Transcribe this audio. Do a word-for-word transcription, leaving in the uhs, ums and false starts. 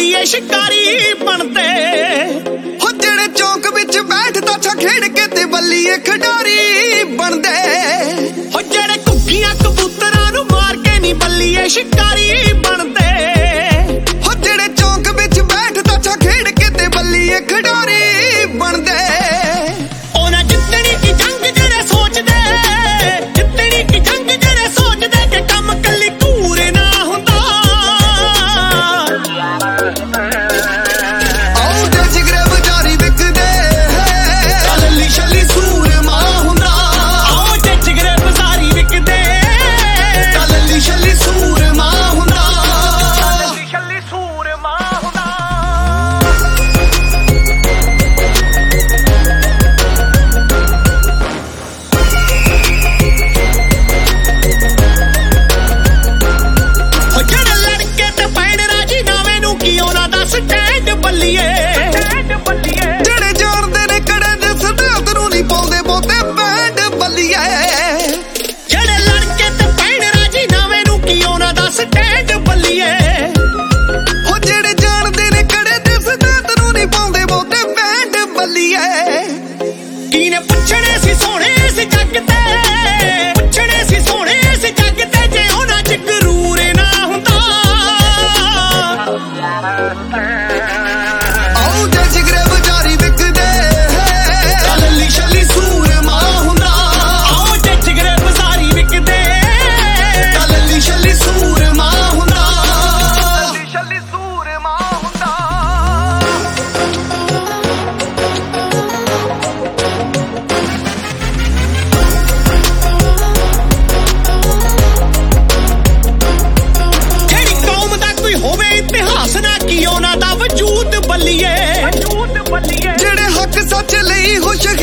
ਬੱਲੀਏ ਸ਼ਿਕਾਰੀ ਬਣਦੇ ਹੋ ਜਿਹੜੇ ਚੌਂਕ ਵਿੱਚ ਬੈਠਦਾ ਛਾ ਖੇਡ ਕੇ ਤੇ ਬੱਲੀਏ ਖਿਡਾਰੀ ਬਣਦੇ ਹੋ ਜਿਹੜੇ ਘੁੱਗੀਆਂ ਕਬੂਤਰਾਂ ਨੂੰ ਮਾਰ ਕੇ ਨੀ ਬੱਲੀਏ ਸ਼ਿਕਾਰੀ ਬਣਦੇ ਹੋ ਜਿਹੜੇ ਚੌਂਕ ਵਿੱਚ ਬੈਠਦਾ ਛਾ ਖੇਡ ਕੇ ਤੇ ਬੱਲੀਏ ਖਿਡਾਰੀ ਬਣਦੇ ਉਹਨਾਂ ਜਿੱਤਣੀ ਕੀ ਜੰਗ ਜਿਹੜੇ ਸੋਚਦੇ ਜਿੱਤਣੀ ਕੀ ਜੰਗ ਜਿਹੜੇ ਸੋਚਦੇ ਕਿ ਕੰਮ ਕੱਲੀ ਘੂਰੇ ਨਾ ਹੁੰਦਾ ਆਉ ਦੇ ਜਿਗਰੇ ਬਜ਼ਾਰੀ ਵਿਕਦੇ ਲੱਲੀ ਛੱਲੀ ਸੂਰਮਾ ਹੁੰਦਾ ਆਓ ਜੇ ਜਿਗਰੇ ਬਜ਼ਾਰੀ ਵਿਕਦੇ ਲੱਲੀ ਛੱਲੀ ਸੂਰਮਾ ਹੁੰਦਾ ਲੱਲੀ ਛੱਲੀ ਸੂਰਮਾ ਹੁੰਦਾ ਜਿਹੜੇ ਲੜਕੇ ਤੇ ਪੈਣ ਰਾਜੀ ਨਾਵੇਂ ਨੂੰ ਕੀ ਉਹਨਾਂ ਦਾ ਸਟੈਂਡ ਬੱਲੀਏ ਜਿਹੜੇ ਜਾਣਦੇ ਨੇ ਕੜੇ ਦੇ ਸਦਾਤ ਨੂੰ ਨਹੀਂ ਪਾਉਂਦੇ ਬਹੁਤੇ ਬੈਂਡ ਬੱਲੀਏ ਜਿਹੜੇ ਲੜਕੇ ਤੇ ਪੈਣ ਰਾਜੀ ਨਾਵੇਂ ਨੂੰ ਕੀ ਉਹਨਾਂ ਦਾ ਸਟੈਂਡ ਬੱਲੀਏ ਹੋ ਜਿਹੜੇ ਜਾਣਦੇ ਨੇ ਕੜੇ ਦੇ ਸਦਾਤ ਨੂੰ ਨਹੀਂ ਪਾਉਂਦੇ ਬਹੁਤੇ ਬੈਂਡ ਬੱਲੀਏ ਕੀਨੇ ਪੁੱਛਣੇ ਸੀ ਸੋਹਣੇ ਸੀ ਜੱਗ ਤੇ ਪੁੱਛਣੇ ਸੀ ਸੋਹਣੇ ਸੀ ਜੱਗ ਤੇ ਜੇ ਉਹਨਾਂ ਚ ਗਰੂਰ ਨਾ ਹੁੰਦਾ ਆਉ ਦੇ ਜਿਗਰੇ ਬਜ਼ਾਰੀ ਵਿਕਦੇ ਲੱਲੀ ਛੱਲੀ ਸੂਰਮਾ ਹੁੰਦਾ ਆਓ ਜੇ ਜਿਗਰੇ ਬਜ਼ਾਰੀ ਵਿਕਦੇ ਲੱਲੀ ਛੱਲੀ ਸੂਰਮਾ ਹੁੰਦਾ ਲੱਲੀ ਛੱਲੀ ਸੂਰਮਾ ਹੁੰਦਾ ਜਿਹੜੀ ਕੌਮ ਦਾ ਕੋਈ ਹੋਵੇ ਇਤਿਹਾਸ ਨਾ ਕੀ ਉਹਨਾਂ ਦਾ ਵਜੂਦ ਬੱਲੀਏ ਜਿਹੜੇ ਹੱਕ ਸੱਚ ਲਈ ਹੋ